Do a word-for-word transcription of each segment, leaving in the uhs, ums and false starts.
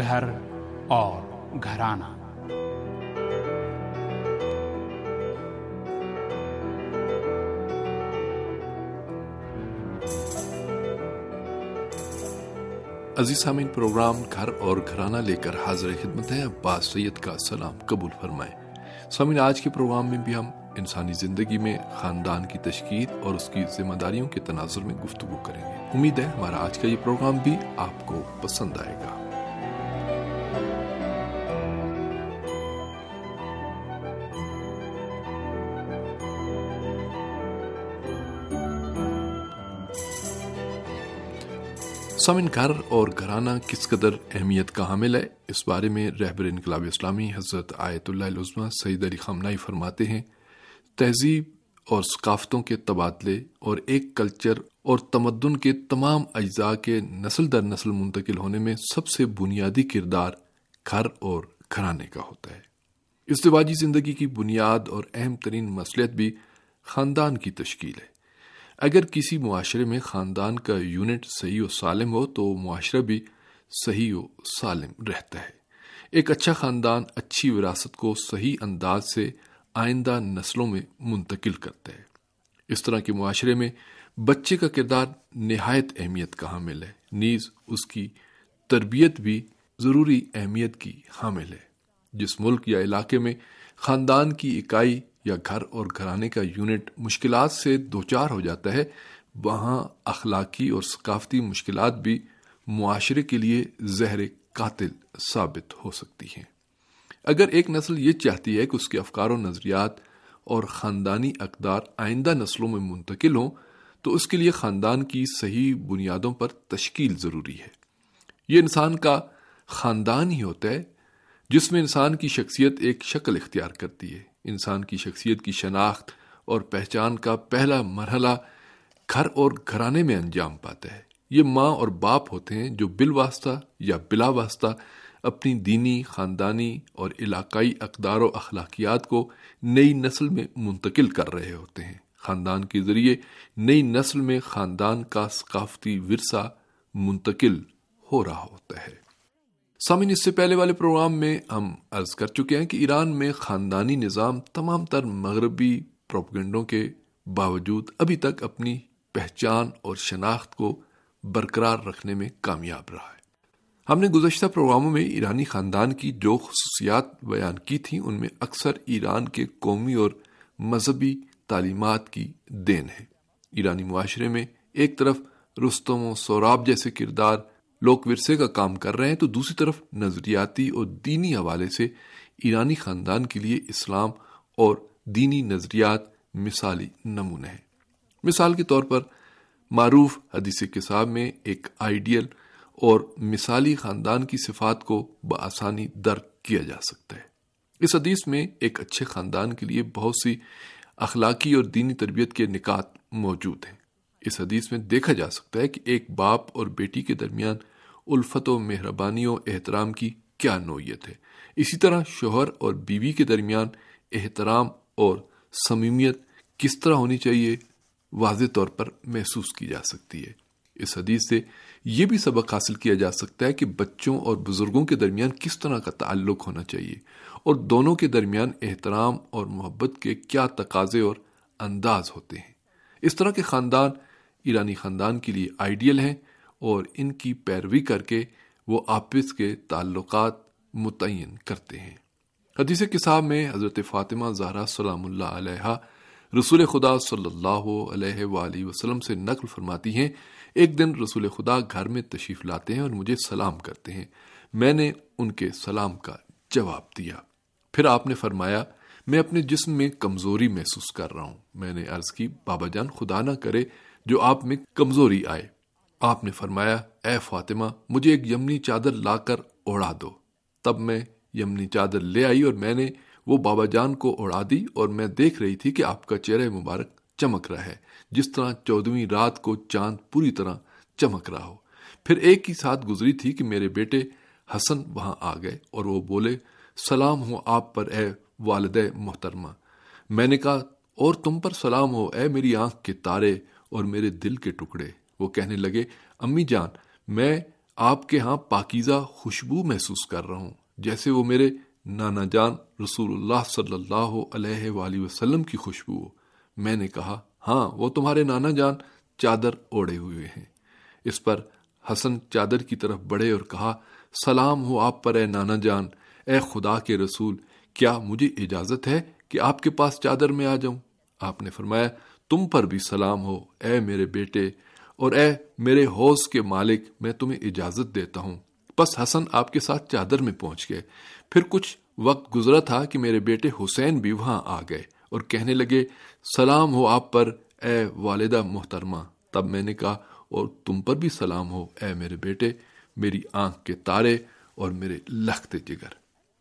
घर और घराना। अजीज सामीन, प्रोग्राम घर और घराना लेकर हाजिर खिदमत है। अब्बास सैयद का सलाम कबूल फरमाएं। सामीन, आज के प्रोग्राम में भी हम इंसानी जिंदगी में खानदान की तशकील और उसकी जिम्मेदारियों के तनाजुर में गुफ्तगू करेंगे। उम्मीद है हमारा आज का ये प्रोग्राम भी आपको पसंद आएगा। सामीन, घर और घराना किस कदर अहमियत का हामिल है, इस बारे में रहबर इनकलाब इस्लामी हज़रत आयतुल्लाह उज़्मा सईद अली ख़ामनाई फरमाते हैं, तहजीब और सकाफ़तों के तबादले और एक कल्चर और तमद्दुन के तमाम अज्जा के नस्ल दर नस्ल मुंतकिल होने में सबसे बुनियादी किरदार घर और घराने का होता है। इज़्दिवाजी ज़िंदगी की बुनियाद और अहम तरीन मसलियत भी ख़ानदान की तश्कील है। अगर किसी मुआशरे में ख़ानदान का यूनिट सही और सालिम हो तो मुआशरा भी सही और सालिम रहता है। एक अच्छा ख़ानदान अच्छी विरासत को सही अंदाज से आइंदा नस्लों में मुंतकिल करता है। इस तरह के मुआशरे में बच्चे का किरदार निहायत अहमियत का हामिल है, नीज़ उसकी तरबियत भी ज़रूरी अहमियत की हामिल है। जिस मुल्क या इलाके में ख़ानदान की इकाई या घर और घराने का यूनिट मुश्किलात से दोचार हो जाता है, वहाँ अखलाकी और सकाफती मुश्किलात भी मुआशरे के लिए जहर कातिल साबित हो सकती हैं। अगर एक नस्ल ये चाहती है कि उसके अफकार और नज़रियात और ख़ानदानी अक़दार आइंदा नस्लों में मुंतकिल हों, तो उसके लिए ख़ानदान की सही बुनियादों पर तश्कील ज़रूरी है। ये इंसान का ख़ानदान ही होता है जिसमें इंसान की शख्सियत एक शक्ल इख्तियार करती है। इंसान की शख्सियत की शनाख्त और पहचान का पहला मरहला घर और घराने में अंजाम पाता है। ये माँ और बाप होते हैं जो बिलवास्ता या बिला वास्ता अपनी दीनी, ख़ानदानी और इलाकाई अक़दार व अखलाकियात को नई नस्ल में मुंतकिल कर रहे होते हैं। ख़ानदान के ज़रिए नई नस्ल में ख़ानदान का सकाफ़ती विरसा मुंतकिल हो रहा होता है। सामीन, इससे पहले वाले प्रोग्राम में हम अर्ज कर चुके हैं कि ईरान में ख़ानदानी निज़ाम तमाम तर मगरबी प्रोपगेंडों के बावजूद अभी तक अपनी पहचान और शनाख्त को बरकरार रखने में कामयाब रहा है। हमने गुज़श्ता प्रोग्रामों में ईरानी ख़ानदान की जो ख़ुसूसियात बयान की थी, उनमें अक्सर ईरान के कौमी और मजहबी तालीमात की देन है। ईरानी मुआशरे में एक तरफ रुस्तम और सोराब जैसे किरदार लोक विरसे का काम कर रहे हैं, तो दूसरी तरफ नजरियाती और दीनी हवाले से ईरानी खानदान के लिए इस्लाम और दीनी नजरियात मिसाली नमूने हैं। मिसाल के तौर पर मारूफ हदीस किताब में एक आइडियल और मिसाली खानदान की सिफात को बआसानी दर्क किया जा सकता है। इस हदीस में एक अच्छे खानदान के लिए बहुत सी अखलाकी और दीनी तरबियत के निकात मौजूद हैं। इस हदीस में देखा जा सकता है कि एक बाप और बेटी के दरमियान उल्फत व मेहरबानी और एहतराम की क्या नोयत है। इसी तरह शोहर और बीवी के दरमियान एहतराम और समीमियत किस तरह होनी चाहिए वाज़ेह तौर पर महसूस की जा सकती है। इस हदीस से ये भी सबक हासिल किया जा सकता है कि बच्चों और बुजुर्गों के दरमियान किस तरह का ताल्लुक होना चाहिए और दोनों के दरमियान एहतराम और मोहब्बत के क्या तकाजे और अंदाज होते हैं। इस तरह के ख़ानदान ईरानी ख़ानदान के लिए आइडियल हैं और इनकी पैरवी करके वो आपस के ताल्लुकात मुतय्यन करते हैं। हदीस किताब में हज़रत फ़ातिमा ज़हरा सलामुल्लाह अलैहा रसूल खुदा सल्लल्लाहु अलैहि वसल्लम से नकल फरमाती हैं, एक दिन रसूल खुदा घर में तशरीफ़ लाते हैं और मुझे सलाम करते हैं। मैंने उनके सलाम का जवाब दिया। फिर आपने फरमाया, मैं अपने जिस्म में कमज़ोरी महसूस कर रहा हूँ। मैंने अर्ज़ की, बाबा जान, खुदा ना करे जो आप में कमज़ोरी आए। आपने फरमाया, ए फातिमा, मुझे एक यमनी चादर लाकर ओढ़ा दो। तब मैं यमनी चादर ले आई और मैंने वो बाबा जान को ओढ़ा दी और मैं देख रही थी कि आपका चेहरा मुबारक चमक रहा है, जिस तरह चौदहवीं रात को चांद पूरी तरह चमक रहा हो। फिर एक ही साथ गुजरी थी कि मेरे बेटे हसन वहां आ गए और वो बोले, सलाम हो आप पर ए वालिदे मोहतरमा। मैंने कहा, और तुम पर सलाम हो ए मेरी आंख के तारे और मेरे दिल के टुकड़े। वो कहने लगे, अम्मी जान, मैं آپ کے ہاں پاکیزہ خوشبو محسوس کر رہا ہوں، جیسے وہ میرے نانا جان رسول اللہ صلی اللہ علیہ وآلہ وسلم کی خوشبو ہو۔ میں نے کہا ہاں، وہ تمہارے نانا جان چادر اوڑے ہوئے ہیں۔ اس پر حسن چادر کی طرف بڑھے اور کہا سلام ہو آپ پر اے نانا جان، اے خدا کے رسول، کیا مجھے اجازت ہے کہ آپ کے پاس چادر میں آ جاؤں؟ آپ نے فرمایا تم پر بھی سلام ہو اے میرے بیٹے، اور اے میرے حوض کے مالک، میں تمہیں اجازت دیتا ہوں۔ بس حسن آپ کے ساتھ چادر میں پہنچ گئے۔ پھر کچھ وقت گزرا تھا کہ میرے بیٹے حسین بھی وہاں آ گئے اور کہنے لگے سلام ہو آپ پر اے والدہ محترمہ۔ تب میں نے کہا اور تم پر بھی سلام ہو اے میرے بیٹے، میری آنکھ کے تارے اور میرے لخت جگر۔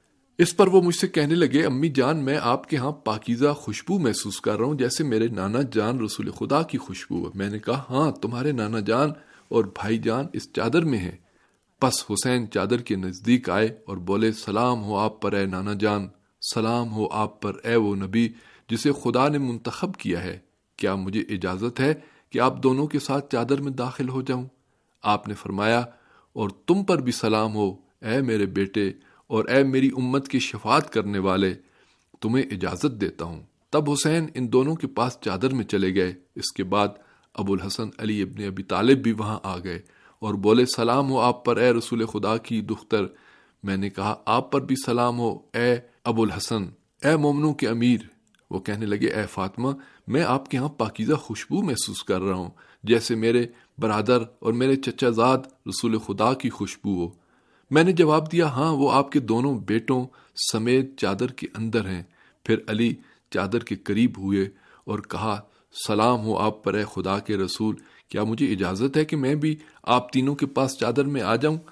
اس پر وہ مجھ سے کہنے لگے امی جان، میں آپ کے ہاں پاکیزہ خوشبو محسوس کر رہا ہوں، جیسے میرے نانا جان رسول خدا کی خوشبو ہے۔ میں نے کہا ہاں، تمہارے نانا جان اور بھائی جان اس چادر میں ہیں۔ پس حسین چادر کے نزدیک آئے اور بولے سلام ہو آپ پر اے نانا جان، سلام ہو آپ پر اے وہ نبی جسے خدا نے منتخب کیا ہے، کیا مجھے اجازت ہے کہ آپ دونوں کے ساتھ چادر میں داخل ہو جاؤں؟ آپ نے فرمایا اور تم پر بھی سلام ہو اے میرے بیٹے، اور اے میری امت کی شفاعت کرنے والے، تمہیں اجازت دیتا ہوں۔ تب حسین ان دونوں کے پاس چادر میں چلے گئے۔ اس کے بعد ابو الحسن علی ابن ابی طالب بھی وہاں آ گئے اور بولے سلام ہو آپ پر اے رسول خدا کی دختر۔ میں نے کہا آپ پر بھی سلام ہو اے ابو الحسن، اے مومنوں کے امیر۔ وہ کہنے لگے اے فاطمہ، میں آپ کے ہاں پاکیزہ خوشبو محسوس کر رہا ہوں، جیسے میرے برادر اور میرے چچا زاد رسول خدا کی خوشبو ہو۔ میں نے جواب دیا ہاں، وہ آپ کے دونوں بیٹوں سمیت چادر کے اندر ہیں۔ پھر علی چادر کے قریب ہوئے اور کہا سلام ہو آپ پر اے خدا کے رسول، کیا مجھے اجازت ہے کہ میں بھی آپ تینوں کے پاس چادر میں آ جاؤں؟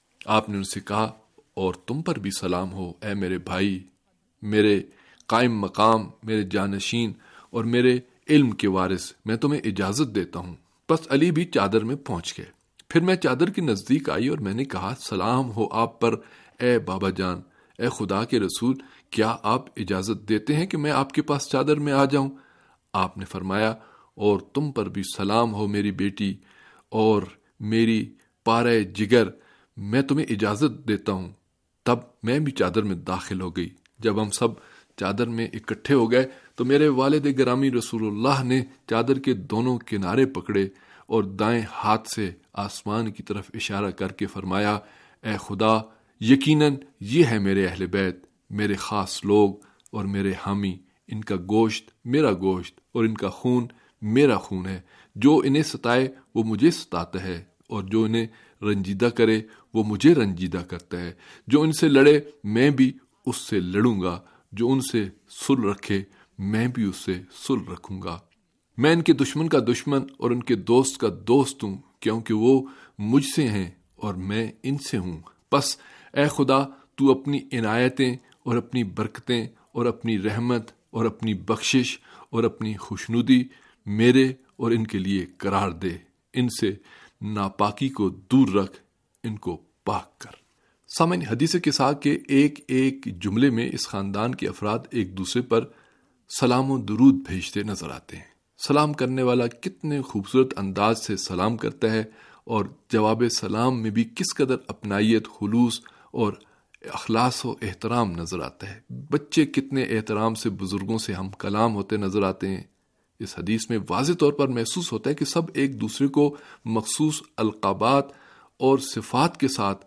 آپ نے ان سے کہا اور تم پر بھی سلام ہو اے میرے بھائی، میرے قائم مقام، میرے جانشین اور میرے علم کے وارث، میں تمہیں اجازت دیتا ہوں۔ بس علی بھی چادر میں پہنچ گئے۔ پھر میں چادر کے نزدیک آئی اور میں نے کہا سلام ہو آپ پر اے بابا جان، اے خدا کے رسول، کیا آپ اجازت دیتے ہیں کہ میں آپ کے پاس چادر میں آ جاؤں؟ آپ نے فرمایا اور تم پر بھی سلام ہو میری بیٹی اور میری پارے جگر، میں تمہیں اجازت دیتا ہوں۔ تب میں بھی چادر میں داخل ہو گئی۔ جب ہم سب چادر میں اکٹھے ہو گئے تو میرے والد گرامی رسول اللہ نے چادر کے دونوں کنارے پکڑے اور دائیں ہاتھ سے آسمان کی طرف اشارہ کر کے فرمایا اے خدا، یقیناً یہ ہے میرے اہل بیت، میرے خاص لوگ اور میرے حامی، ان کا گوشت میرا گوشت اور ان کا خون میرا خون ہے۔ جو انہیں ستائے وہ مجھے ستاتا ہے، اور جو انہیں رنجیدہ کرے وہ مجھے رنجیدہ کرتا ہے۔ جو ان سے لڑے میں بھی اس سے لڑوں گا، جو ان سے صلح رکھے میں بھی اس سے صلح رکھوں گا۔ میں ان کے دشمن کا دشمن اور ان کے دوست کا دوست ہوں، کیونکہ وہ مجھ سے ہیں اور میں ان سے ہوں۔ پس اے خدا، تو اپنی عنایتیں اور اپنی برکتیں اور اپنی رحمت اور اپنی بخشش اور اپنی خوشنودی میرے اور ان کے لیے قرار دے۔ ان سے ناپاکی کو دور رکھ، ان کو پاک کر۔ سامعین، حدیث قصہ کے ایک ایک جملے میں اس خاندان کے افراد ایک دوسرے پر سلام و درود بھیجتے نظر آتے ہیں۔ سلام کرنے والا کتنے خوبصورت انداز سے سلام کرتا ہے، اور جواب سلام میں بھی کس قدر اپنائیت، خلوص اور اخلاص و احترام نظر آتا ہے۔ بچے کتنے احترام سے بزرگوں سے ہم کلام ہوتے نظر آتے ہیں۔ اس حدیث میں واضح طور پر محسوس ہوتا ہے کہ سب ایک دوسرے کو مخصوص القابات اور صفات کے ساتھ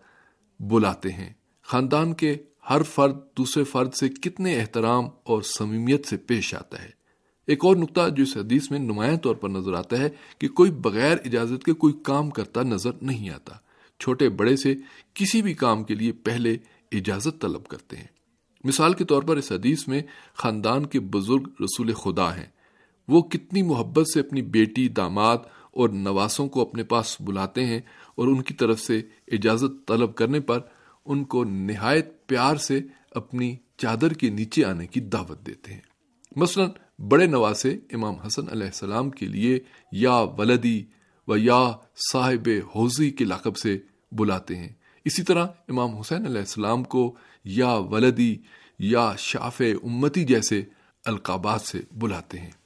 بلاتے ہیں۔ خاندان کے ہر فرد دوسرے فرد سے کتنے احترام اور صمیمیت سے پیش آتا ہے۔ ایک اور نقطہ جو اس حدیث میں نمایاں طور پر نظر آتا ہے کہ کوئی بغیر اجازت کے کوئی کام کرتا نظر نہیں آتا۔ چھوٹے بڑے سے کسی بھی کام کے لیے پہلے اجازت طلب کرتے ہیں۔ مثال کے طور پر اس حدیث میں خاندان کے بزرگ رسول خدا ہیں۔ وہ کتنی محبت سے اپنی بیٹی، داماد اور نواسوں کو اپنے پاس بلاتے ہیں، اور ان کی طرف سے اجازت طلب کرنے پر ان کو نہایت پیار سے اپنی چادر کے نیچے آنے کی دعوت دیتے ہیں۔ مثلا بڑے نواسے امام حسن علیہ السلام کے لیے یا ولدی و یا صاحب حوضی کے لقب سے بلاتے ہیں۔ اسی طرح امام حسین علیہ السلام کو یا ولدی یا شافع امتی جیسے القابات سے بلاتے ہیں۔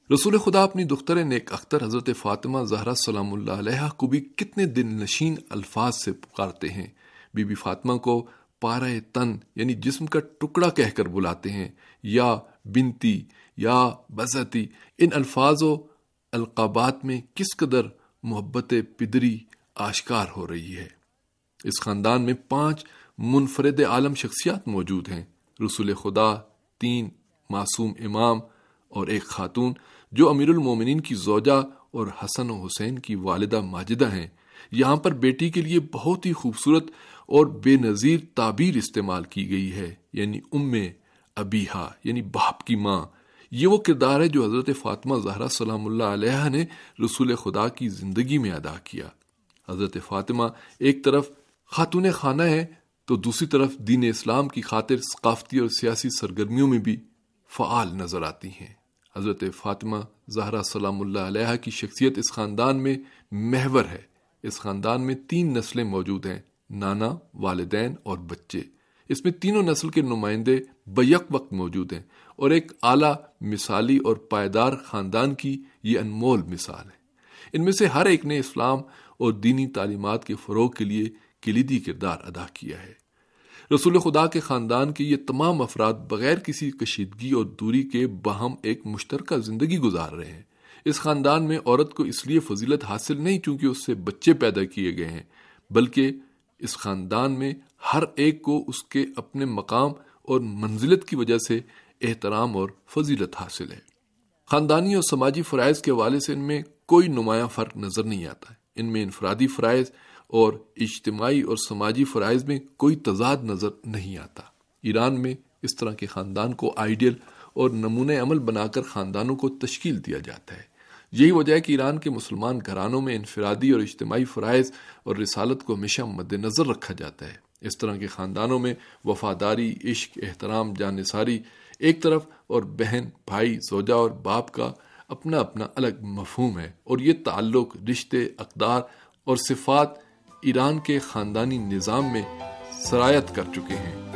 رسول خدا اپنی دختر نیک اختر حضرت فاطمہ زہرا سلام اللہ علیہا کو بھی کتنے دل نشین الفاظ سے پکارتے ہیں۔ بی بی فاطمہ کو پارہ تن یعنی جسم کا ٹکڑا کہہ کر بلاتے ہیں، یا بنتی یا بزتی۔ ان الفاظ و القابات میں کس قدر محبت پدری آشکار ہو رہی ہے۔ اس خاندان میں پانچ منفرد عالم شخصیات موجود ہیں، رسول خدا، تین معصوم امام اور ایک خاتون جو امیر المومنین کی زوجہ اور حسن و حسین کی والدہ ماجدہ ہیں۔ یہاں پر بیٹی کے لیے بہت ہی خوبصورت اور بے نظیر تعبیر استعمال کی گئی ہے، یعنی ام ابیہا یعنی باپ کی ماں۔ یہ وہ کردار ہے جو حضرت فاطمہ زہرا سلام اللہ علیہا نے رسول خدا کی زندگی میں ادا کیا۔ حضرت فاطمہ ایک طرف خاتون خانہ ہے تو دوسری طرف دین اسلام کی خاطر ثقافتی اور سیاسی سرگرمیوں میں بھی فعال نظر آتی ہیں۔ حضرت فاطمہ زہرا سلام اللہ علیہا کی شخصیت اس خاندان میں محور ہے۔ اس خاندان میں تین نسلیں موجود ہیں، نانا، والدین اور بچے۔ اس میں تینوں نسل کے نمائندے بیک وقت موجود ہیں اور ایک اعلیٰ مثالی اور پائیدار خاندان کی یہ انمول مثال ہے۔ ان میں سے ہر ایک نے اسلام اور دینی تعلیمات کے فروغ کے لیے کلیدی کردار ادا کیا ہے۔ رسول خدا کے خاندان کے یہ تمام افراد بغیر کسی کشیدگی اور دوری کے باہم ایک مشترکہ زندگی گزار رہے ہیں۔ اس خاندان میں عورت کو اس لیے فضیلت حاصل نہیں کیونکہ اس سے بچے پیدا کیے گئے ہیں، بلکہ اس خاندان میں ہر ایک کو اس کے اپنے مقام اور منزلت کی وجہ سے احترام اور فضیلت حاصل ہے۔ خاندانی اور سماجی فرائض کے حوالے سے ان میں کوئی نمایاں فرق نظر نہیں آتا ہے۔ ان میں انفرادی فرائض اور اجتماعی اور سماجی فرائض میں کوئی تضاد نظر نہیں آتا۔ ایران میں اس طرح کے خاندان کو آئیڈیل اور نمونہ عمل بنا کر خاندانوں کو تشکیل دیا جاتا ہے۔ یہی وجہ ہے کہ ایران کے مسلمان گھرانوں میں انفرادی اور اجتماعی فرائض اور رسالت کو ہمیشہ مد نظر رکھا جاتا ہے۔ اس طرح کے خاندانوں میں وفاداری، عشق، احترام، جانثاری ایک طرف اور بہن، بھائی، زوجہ اور باپ کا اپنا اپنا الگ مفہوم ہے، اور یہ تعلق، رشتے، اقدار اور صفات ایران کے خاندانی نظام میں سرایت کر چکے ہیں۔